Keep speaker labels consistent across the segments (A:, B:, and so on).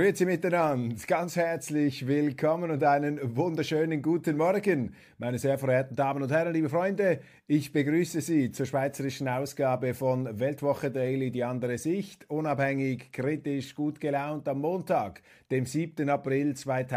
A: Grüezi miteinander, ganz herzlich willkommen und einen wunderschönen guten Morgen, meine sehr verehrten Damen und Herren, liebe Freunde. Ich begrüße Sie zur schweizerischen Ausgabe von Weltwoche Daily, die andere Sicht, unabhängig, kritisch, gut gelaunt am Montag, dem 7. April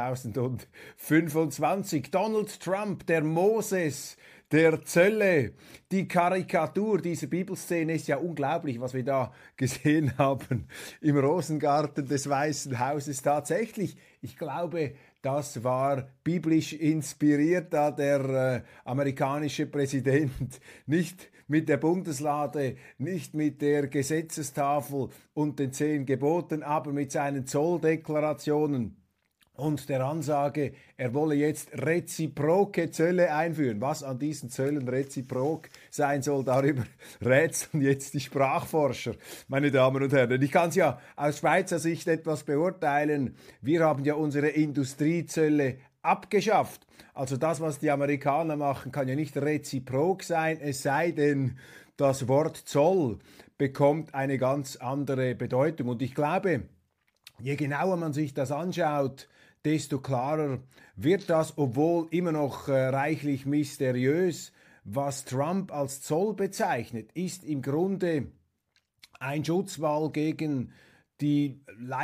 A: 2025. Donald Trump, der Moses der Zölle, die Karikatur dieser Bibelszene ist ja unglaublich, was wir da gesehen haben im Rosengarten des Weißen Hauses. Tatsächlich, ich glaube, das war biblisch inspiriert, da der amerikanische Präsident nicht mit der Bundeslade, nicht mit der Gesetzestafel und den 10 Geboten, aber mit seinen Zolldeklarationen und der Ansage, er wolle jetzt reziproke Zölle einführen. Was an diesen Zöllen reziprok sein soll, darüber rätseln jetzt die Sprachforscher, meine Damen und Herren. Ich kann es ja aus Schweizer Sicht etwas beurteilen. Wir haben ja unsere Industriezölle abgeschafft. Also das, was die Amerikaner machen, kann ja nicht reziprok sein, es sei denn, das Wort Zoll bekommt eine ganz andere Bedeutung. Und ich glaube, je genauer man sich das anschaut, desto klarer wird das, obwohl immer noch reichlich mysteriös. Was Trump als Zoll bezeichnet, ist im Grunde ein Schutzwall gegen die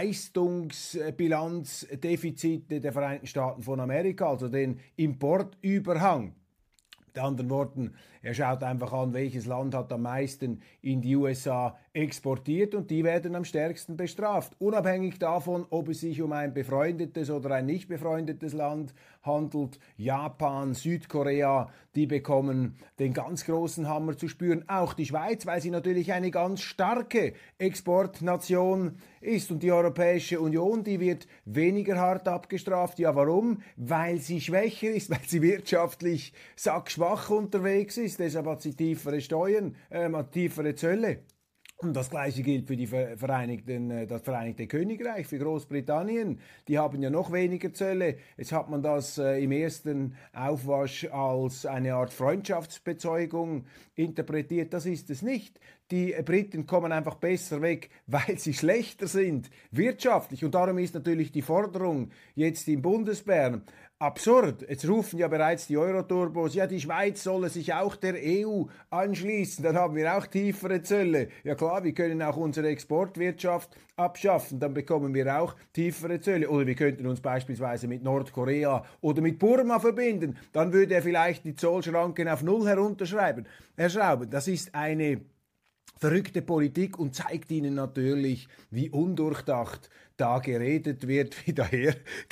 A: Leistungsbilanzdefizite der Vereinigten Staaten von Amerika, also den Importüberhang. Mit anderen Worten, er schaut einfach an, welches Land hat am meisten in die USA exportiert und die werden am stärksten bestraft. Unabhängig davon, ob es sich um ein befreundetes oder ein nicht befreundetes Land handelt, Japan, Südkorea, die bekommen den ganz großen Hammer zu spüren. Auch die Schweiz, weil sie natürlich eine ganz starke Exportnation ist und die Europäische Union, die wird weniger hart abgestraft. Ja, warum? Weil sie schwächer ist, weil sie wirtschaftlich sackschwach unterwegs ist. Deshalb hat sie tiefere Steuern, tiefere Zölle. Und das Gleiche gilt für das Vereinigte Königreich, für Großbritannien. Die haben ja noch weniger Zölle. Jetzt hat man das im ersten Aufwasch als eine Art Freundschaftsbezeugung interpretiert. Das ist es nicht. Die Briten kommen einfach besser weg, weil sie schlechter sind, wirtschaftlich. Und darum ist natürlich die Forderung jetzt im Bundesbern absurd. Jetzt rufen ja bereits die Euroturbos, ja, die Schweiz solle sich auch der EU anschließen, dann haben wir auch tiefere Zölle. Ja klar, wir können auch unsere Exportwirtschaft abschaffen, dann bekommen wir auch tiefere Zölle. Oder wir könnten uns beispielsweise mit Nordkorea oder mit Burma verbinden, dann würde er vielleicht die Zollschranken auf Null herunterschrauben. Das ist eine verrückte Politik und zeigt Ihnen natürlich, wie undurchdacht da geredet wird, wie daher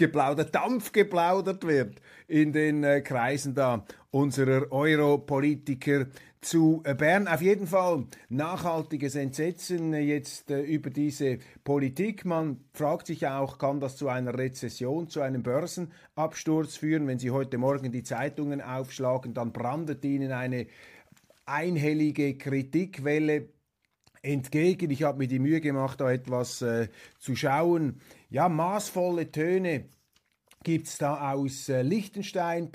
A: Dampf geplaudert wird in den Kreisen da unserer Europolitiker zu Bern. Auf jeden Fall nachhaltiges Entsetzen jetzt über diese Politik. Man fragt sich auch, kann das zu einer Rezession, zu einem Börsenabsturz führen? Wenn Sie heute Morgen die Zeitungen aufschlagen, dann brandet Ihnen eine einhellige Kritikwelle entgegen. Ich habe mir die Mühe gemacht, da etwas zu schauen. Ja, maßvolle Töne gibt es da aus Liechtenstein.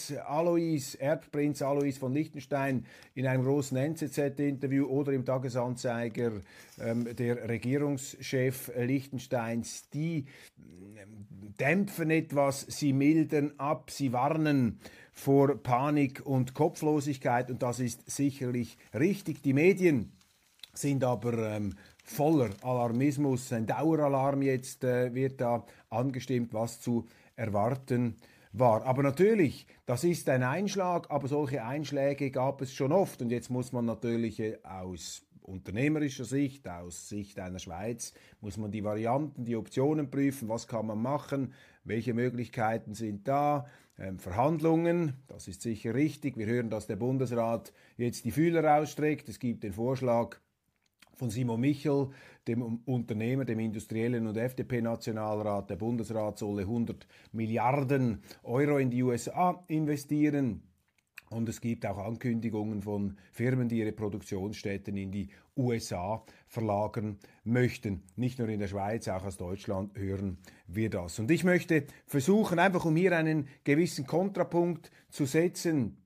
A: Erbprinz Alois von Liechtenstein in einem großen NZZ-Interview oder im Tagesanzeiger der Regierungschef Liechtensteins. Die dämpfen etwas, sie mildern ab, sie warnen vor Panik und Kopflosigkeit und das ist sicherlich richtig. Die Medien sind aber voller Alarmismus. Ein Daueralarm jetzt wird da angestimmt, was zu erwarten war. Aber natürlich, das ist ein Einschlag, aber solche Einschläge gab es schon oft. Und jetzt muss man natürlich aus unternehmerischer Sicht, aus Sicht einer Schweiz, muss man die Varianten, die Optionen prüfen. Was kann man machen? Welche Möglichkeiten sind da? Verhandlungen, das ist sicher richtig. Wir hören, dass der Bundesrat jetzt die Fühler ausstreckt. Es gibt den Vorschlag von Simon Michel, dem Unternehmer, dem Industriellen und FDP-Nationalrat. Der Bundesrat solle 100 Milliarden Euro in die USA investieren. Und es gibt auch Ankündigungen von Firmen, die ihre Produktionsstätten in die USA verlagern möchten. Nicht nur in der Schweiz, auch aus Deutschland hören wir das. Und ich möchte versuchen, einfach um hier einen gewissen Kontrapunkt zu setzen,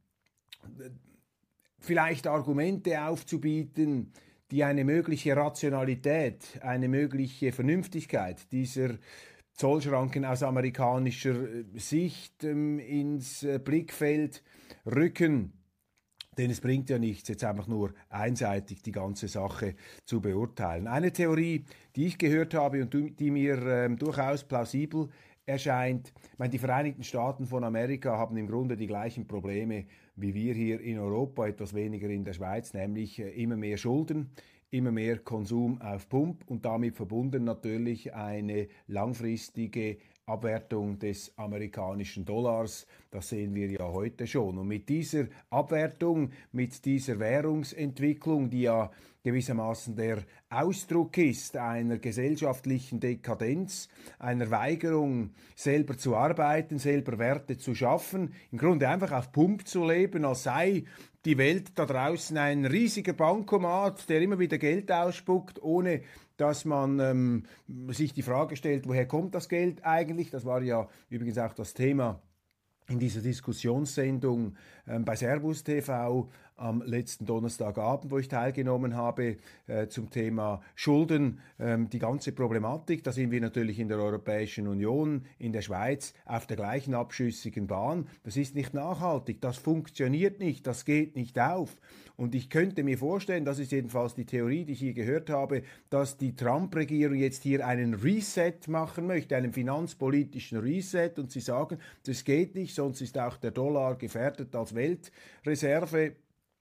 A: vielleicht Argumente aufzubieten, die eine mögliche Rationalität, eine mögliche Vernünftigkeit dieser Zollschranken aus amerikanischer Sicht ins Blickfeld rücken. Denn es bringt ja nichts, jetzt einfach nur einseitig die ganze Sache zu beurteilen. Eine Theorie, die ich gehört habe und die mir durchaus plausibel erscheint, ich meine, die Vereinigten Staaten von Amerika haben im Grunde die gleichen Probleme wie wir hier in Europa, etwas weniger in der Schweiz, nämlich immer mehr Schulden, immer mehr Konsum auf Pump und damit verbunden natürlich eine langfristige Abwertung des amerikanischen Dollars. Das sehen wir ja heute schon. Und mit dieser Abwertung, mit dieser Währungsentwicklung, die ja gewissermaßen der Ausdruck ist einer gesellschaftlichen Dekadenz, einer Weigerung, selber zu arbeiten, selber Werte zu schaffen, im Grunde einfach auf Pump zu leben, als sei die Welt da draußen ein riesiger Bankomat, der immer wieder Geld ausspuckt, ohne dass man sich die Frage stellt, woher kommt das Geld eigentlich? Das war ja übrigens auch das Thema in dieser Diskussionssendung bei Servus TV am letzten Donnerstagabend, wo ich teilgenommen habe, zum Thema Schulden, die ganze Problematik. Da sind wir natürlich in der Europäischen Union, in der Schweiz auf der gleichen abschüssigen Bahn. Das ist nicht nachhaltig, das funktioniert nicht, das geht nicht auf. Und ich könnte mir vorstellen, das ist jedenfalls die Theorie, die ich hier gehört habe, dass die Trump-Regierung jetzt hier einen Reset machen möchte, einen finanzpolitischen Reset, und sie sagen, das geht nicht, sonst ist auch der Dollar gefährdet als Weltreserve.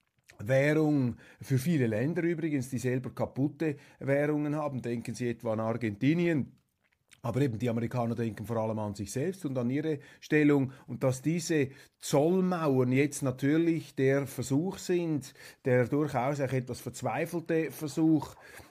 A: Währung für viele Länder übrigens, die selber kaputte Währungen haben. Denken Sie etwa an Argentinien. Aber eben die Amerikaner denken vor allem an sich selbst und an ihre Stellung, und dass diese Zollmauern jetzt natürlich der Versuch sind, der durchaus auch etwas verzweifelte Versuch,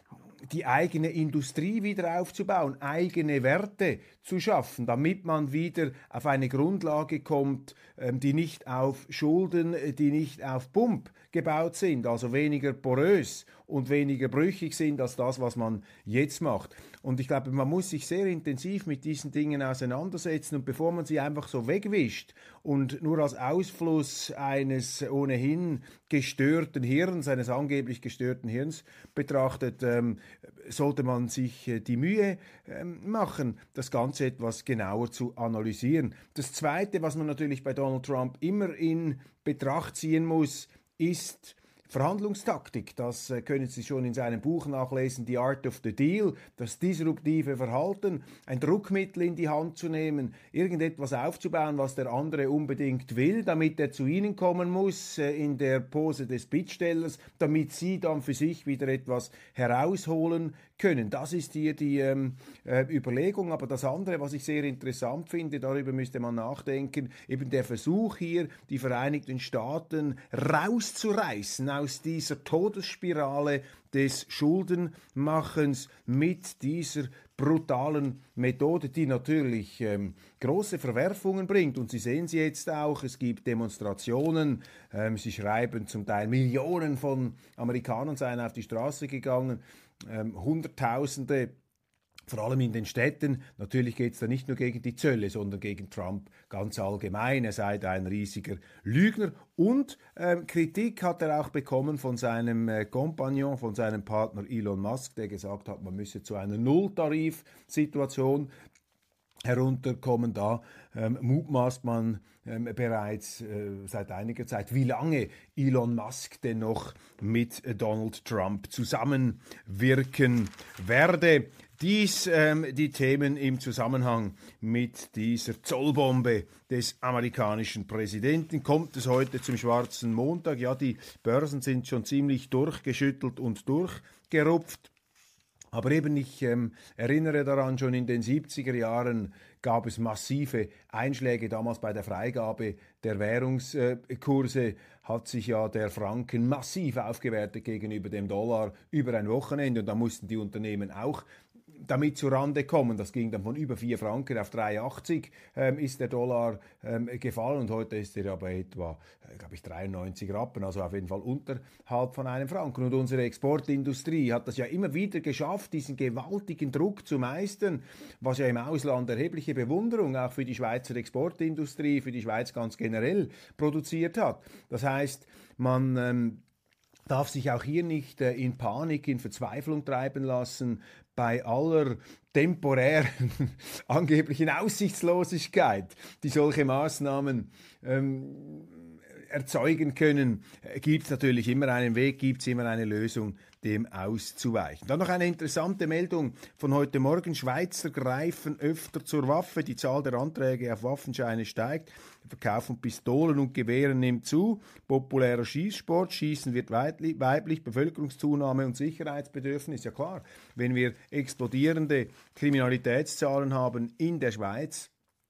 A: die eigene Industrie wieder aufzubauen, eigene Werte zu schaffen, damit man wieder auf eine Grundlage kommt, die nicht auf Schulden, die nicht auf Pump gebaut sind, also weniger porös und weniger brüchig sind als das, was man jetzt macht. Und ich glaube, man muss sich sehr intensiv mit diesen Dingen auseinandersetzen, und bevor man sie einfach so wegwischt und nur als Ausfluss eines ohnehin gestörten Hirns, eines angeblich gestörten Hirns betrachtet, sollte man sich die Mühe machen, das Ganze etwas genauer zu analysieren. Das Zweite, was man natürlich bei Donald Trump immer in Betracht ziehen muss, ist Verhandlungstaktik. Das können Sie schon in seinem Buch nachlesen, The Art of the Deal, das disruptive Verhalten, ein Druckmittel in die Hand zu nehmen, irgendetwas aufzubauen, was der andere unbedingt will, damit er zu Ihnen kommen muss, in der Pose des Bittstellers, damit Sie dann für sich wieder etwas herausholen können. Das ist hier die Überlegung. Aber das andere, was ich sehr interessant finde, darüber müsste man nachdenken, eben der Versuch hier, die Vereinigten Staaten rauszureißen aus dieser Todesspirale des Schuldenmachens mit dieser brutalen Methode, die natürlich große Verwerfungen bringt. Und Sie sehen sie jetzt auch, es gibt Demonstrationen, Sie schreiben zum Teil, Millionen von Amerikanern seien auf die Straße gegangen, Hunderttausende, vor allem in den Städten. Natürlich geht es da nicht nur gegen die Zölle, sondern gegen Trump ganz allgemein. Er sei da ein riesiger Lügner. Und Kritik hat er auch bekommen von seinem Kompagnon, von seinem Partner Elon Musk, der gesagt hat, man müsse zu einer Nulltarif-Situation herunterkommen. Da mutmaßt man bereits seit einiger Zeit, wie lange Elon Musk denn noch mit Donald Trump zusammenwirken werde. Dies die Themen im Zusammenhang mit dieser Zollbombe des amerikanischen Präsidenten. Kommt es heute zum schwarzen Montag? Ja, die Börsen sind schon ziemlich durchgeschüttelt und durchgerupft. Aber eben, ich erinnere daran, schon in den 70er Jahren gab es massive Einschläge. Damals bei der Freigabe der Währungskurse hat sich ja der Franken massiv aufgewertet gegenüber dem Dollar über ein Wochenende. Und da mussten die Unternehmen auch damit zurande kommen. Das ging dann von über 4 Franken auf 3,80 ist der Dollar gefallen, und heute ist er aber etwa, glaube ich, 93 Rappen, also auf jeden Fall unterhalb von einem Franken. Und unsere Exportindustrie hat das ja immer wieder geschafft, diesen gewaltigen Druck zu meistern, was ja im Ausland erhebliche Bewunderung auch für die Schweizer Exportindustrie, für die Schweiz ganz generell produziert hat. Das heißt, man darf sich auch hier nicht in Panik, in Verzweiflung treiben lassen bei aller temporären angeblichen Aussichtslosigkeit, die solche Maßnahmen erzeugen können, gibt es natürlich immer einen Weg, gibt es immer eine Lösung, dem auszuweichen. Dann noch eine interessante Meldung von heute Morgen. Schweizer greifen öfter zur Waffe. Die Zahl der Anträge auf Waffenscheine steigt. Der Verkauf von Pistolen und Gewehren nimmt zu. Populärer Schießsport. Schießen wird weiblich. Bevölkerungszunahme und Sicherheitsbedürfnis. Ja klar, wenn wir explodierende Kriminalitätszahlen haben in der Schweiz,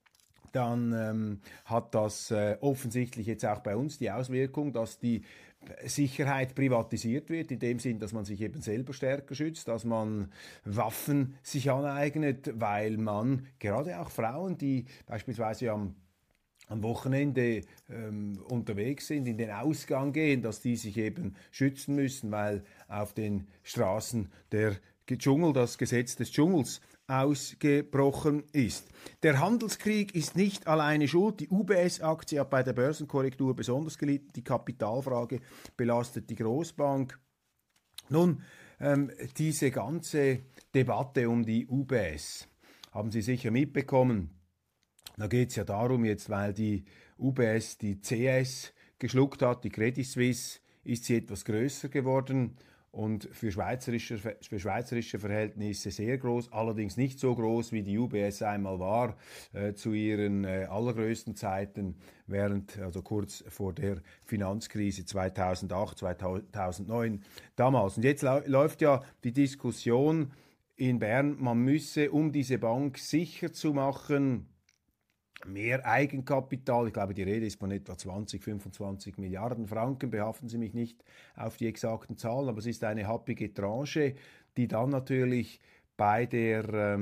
A: dann hat das offensichtlich jetzt auch bei uns die Auswirkung, dass die Sicherheit privatisiert wird, in dem Sinn, dass man sich eben selber stärker schützt, dass man Waffen sich aneignet, weil man gerade auch Frauen, die beispielsweise am Wochenende unterwegs sind, in den Ausgang gehen, dass die sich eben schützen müssen, weil auf den Straßen der Dschungel, das Gesetz des Dschungels ausgebrochen ist. Der Handelskrieg ist nicht alleine schuld. Die UBS-Aktie hat bei der Börsenkorrektur besonders gelitten. Die Kapitalfrage belastet die Großbank. Nun, diese ganze Debatte um die UBS haben Sie sicher mitbekommen. Da geht es ja darum jetzt, weil die UBS die CS geschluckt hat, die Credit Suisse, ist sie etwas größer geworden und für schweizerische Verhältnisse sehr groß, allerdings nicht so groß, wie die UBS einmal war, zu ihren allergrößten Zeiten, also kurz vor der Finanzkrise 2008, 2009 damals. Und jetzt läuft ja die Diskussion in Bern, man müsse, um diese Bank sicher zu machen, mehr Eigenkapital, ich glaube, die Rede ist von etwa 20, 25 Milliarden Franken, behaften Sie mich nicht auf die exakten Zahlen, aber es ist eine happige Tranche, die dann natürlich bei der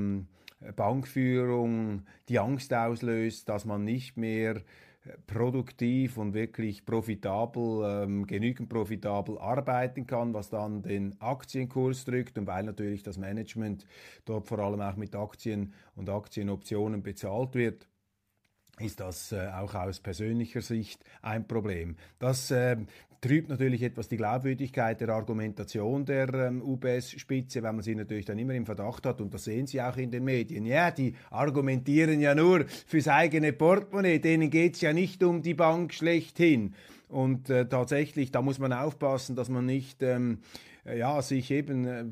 A: Bankführung die Angst auslöst, dass man nicht mehr produktiv und wirklich profitabel, genügend profitabel arbeiten kann, was dann den Aktienkurs drückt und weil natürlich das Management dort vor allem auch mit Aktien und Aktienoptionen bezahlt wird, ist das auch aus persönlicher Sicht ein Problem. Das trübt natürlich etwas die Glaubwürdigkeit der Argumentation der UBS-Spitze, weil man sie natürlich dann immer im Verdacht hat, und das sehen Sie auch in den Medien. Ja, die argumentieren ja nur fürs eigene Portemonnaie, denen geht es ja nicht um die Bank schlechthin. Und tatsächlich, da muss man aufpassen, dass man nicht sich eben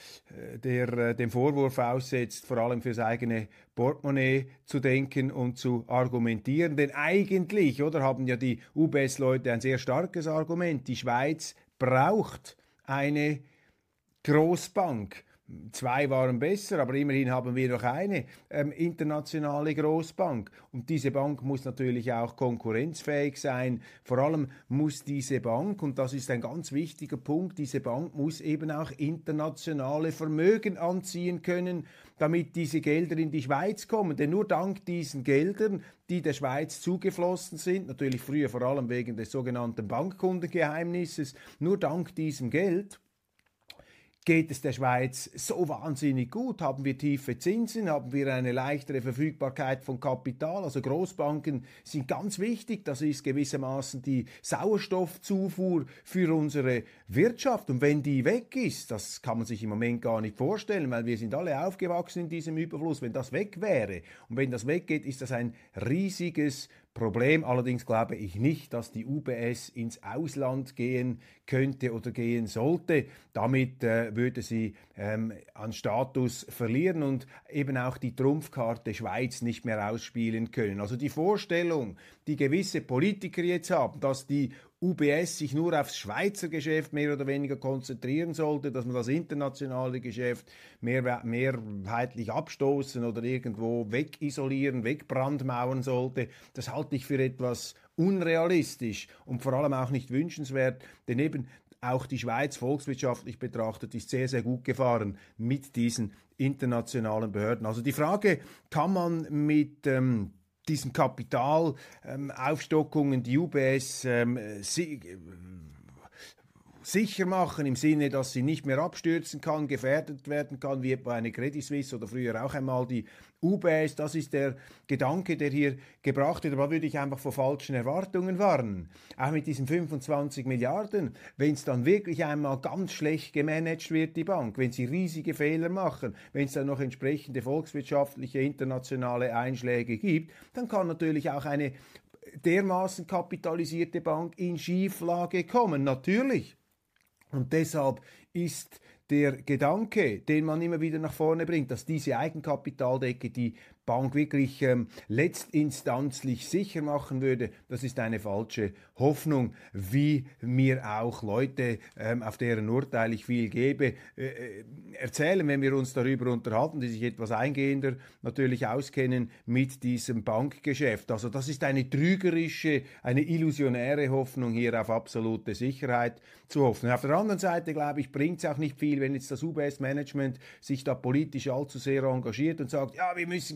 A: dem Vorwurf aussetzt, vor allem fürs eigene Portemonnaie zu denken und zu argumentieren. Denn eigentlich, oder, haben ja die UBS-Leute ein sehr starkes Argument. Die Schweiz braucht eine Großbank. Zwei waren besser, aber immerhin haben wir noch eine internationale Großbank. Und diese Bank muss natürlich auch konkurrenzfähig sein. Vor allem muss diese Bank, und das ist ein ganz wichtiger Punkt, diese Bank muss eben auch internationale Vermögen anziehen können, damit diese Gelder in die Schweiz kommen. Denn nur dank diesen Geldern, die der Schweiz zugeflossen sind, natürlich früher vor allem wegen des sogenannten Bankkundengeheimnisses, nur dank diesem Geld geht es der Schweiz so wahnsinnig gut? Haben wir tiefe Zinsen? Haben wir eine leichtere Verfügbarkeit von Kapital? Also Großbanken sind ganz wichtig. Das ist gewissermaßen die Sauerstoffzufuhr für unsere Wirtschaft. Und wenn die weg ist, das kann man sich im Moment gar nicht vorstellen, weil wir sind alle aufgewachsen in diesem Überfluss. Wenn das weg wäre und wenn das weggeht, ist das ein riesiges Problem. Allerdings glaube ich nicht, dass die UBS ins Ausland gehen könnte oder gehen sollte. Damit würde sie an Status verlieren und eben auch die Trumpfkarte Schweiz nicht mehr ausspielen können. Also die Vorstellung, die gewisse Politiker jetzt haben, dass die UBS sich nur aufs Schweizer Geschäft mehr oder weniger konzentrieren sollte, dass man das internationale Geschäft mehrheitlich abstoßen oder irgendwo wegisolieren, wegbrandmauern sollte, das halte ich für etwas unrealistisch und vor allem auch nicht wünschenswert, denn eben auch die Schweiz volkswirtschaftlich betrachtet ist sehr, sehr gut gefahren mit diesen internationalen Behörden. Also die Frage, kann man mit diesen Kapitalaufstockungen die UBS sicher machen, im Sinne, dass sie nicht mehr abstürzen kann, gefährdet werden kann, wie etwa eine Credit Suisse oder früher auch einmal die UBS. Das ist der Gedanke, der hier gebracht wird. Aber da würde ich einfach vor falschen Erwartungen warnen. Auch mit diesen 25 Milliarden, wenn es dann wirklich einmal ganz schlecht gemanagt wird, die Bank, wenn sie riesige Fehler machen, wenn es dann noch entsprechende volkswirtschaftliche, internationale Einschläge gibt, dann kann natürlich auch eine dermaßen kapitalisierte Bank in Schieflage kommen. Natürlich. Und deshalb ist der Gedanke, den man immer wieder nach vorne bringt, dass diese Eigenkapitaldecke die Bank wirklich letztinstanzlich sicher machen würde, das ist eine falsche Hoffnung, wie mir auch Leute, auf deren Urteil ich viel gebe, erzählen, wenn wir uns darüber unterhalten, die sich etwas eingehender natürlich auskennen mit diesem Bankgeschäft. Also das ist eine trügerische, eine illusionäre Hoffnung, hier auf absolute Sicherheit zu hoffen. Auf der anderen Seite, glaube ich, bringt es auch nicht viel, wenn jetzt das UBS-Management sich da politisch allzu sehr engagiert und sagt, ja, wir müssen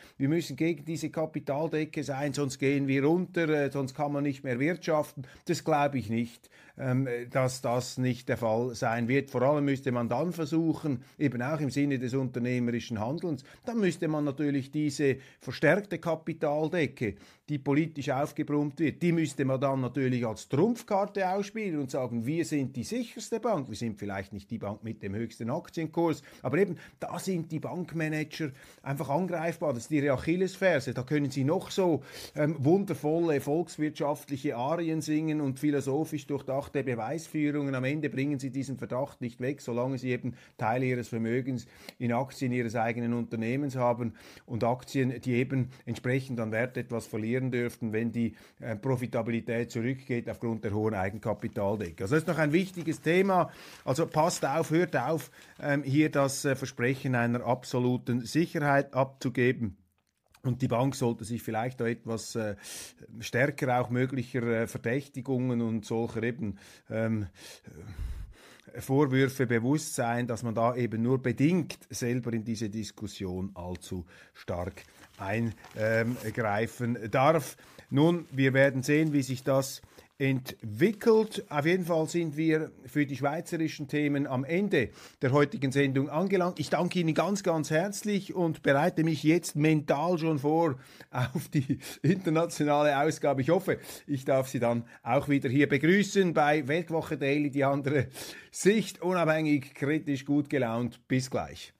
A: gegen diese Kapitaldecke sein, sonst gehen wir runter, sonst kann man nicht mehr wirtschaften. Das glaube ich nicht, dass das nicht der Fall sein wird. Vor allem müsste man dann versuchen, eben auch im Sinne des unternehmerischen Handelns, dann müsste man natürlich diese verstärkte Kapitaldecke, die politisch aufgebrummt wird, die müsste man dann natürlich als Trumpfkarte ausspielen und sagen, wir sind die sicherste Bank, wir sind vielleicht nicht die Bank mit dem höchsten Aktienkurs, aber eben, da sind die Bankmanager einfach angreifbar, das ist ihre Achillesferse, da können sie noch so wundervolle volkswirtschaftliche Arien singen und philosophisch durchdachte Beweisführungen, am Ende bringen sie diesen Verdacht nicht weg, solange sie eben Teile ihres Vermögens in Aktien ihres eigenen Unternehmens haben und Aktien, die eben entsprechend an Wert etwas verlieren dürften, wenn die Profitabilität zurückgeht aufgrund der hohen Eigenkapitaldecke. Also das ist noch ein wichtiges Thema. Also passt auf, hört auf, hier das Versprechen einer absoluten Sicherheit abzugeben. Und die Bank sollte sich vielleicht da etwas stärker auch möglicher Verdächtigungen und solcher eben Vorwürfe bewusst sein, dass man da eben nur bedingt selber in diese Diskussion allzu stark eingreifen darf. Nun, wir werden sehen, wie sich das entwickelt. Auf jeden Fall sind wir für die schweizerischen Themen am Ende der heutigen Sendung angelangt. Ich danke Ihnen ganz, ganz herzlich und bereite mich jetzt mental schon vor auf die internationale Ausgabe. Ich hoffe, ich darf Sie dann auch wieder hier begrüßen bei Weltwoche Daily, die andere Sicht, unabhängig, kritisch, gut gelaunt. Bis gleich.